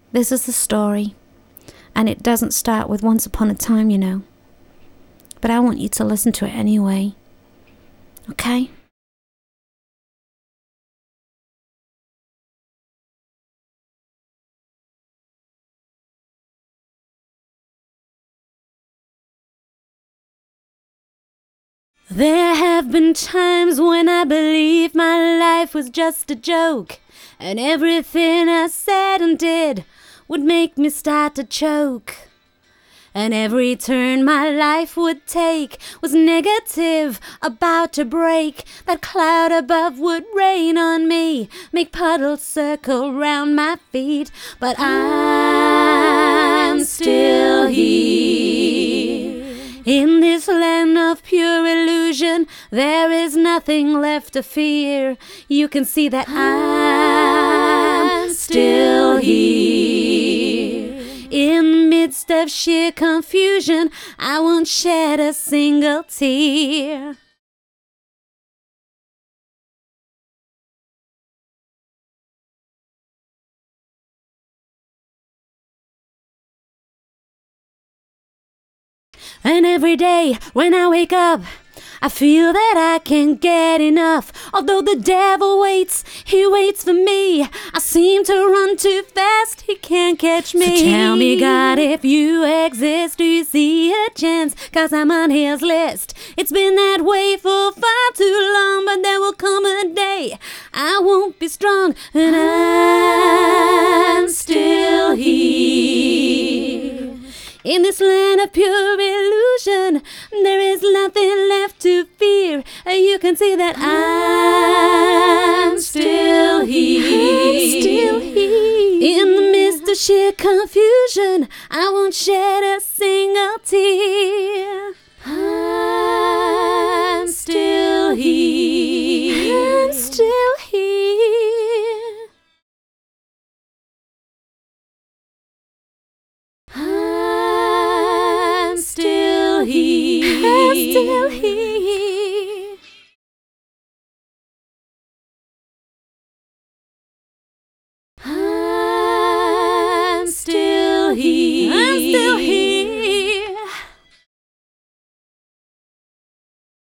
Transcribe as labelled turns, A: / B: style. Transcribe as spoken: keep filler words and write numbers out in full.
A: This is the story, and it doesn't start with once upon a time, you know. But I want you to listen to it anyway. Okay? There have been times when I believed my life was just a joke, and everything I said and did would make me start to choke. And every turn my life would take was negative, about to break. That cloud above would rain on me, make puddles circle round my feet. But I'm still here. In this land of pure illusion, there is nothing left to fear. You can see that I'm still here. In the midst of sheer confusion, I won't shed a single tear. And every day when I wake up, I feel that I can't get enough. Although the devil waits, he waits for me. I seem to run too fast, he can't catch me. So tell me, God, if you exist, do you see a chance? Cause I'm on his list. It's been that way for far too long, but there will come a day I won't be strong, and I'm still here. In this land of pure illusion, there is nothing left to fear. You can see that I'm still here. I'm still here. In the midst of sheer confusion, I won't shed a single tear.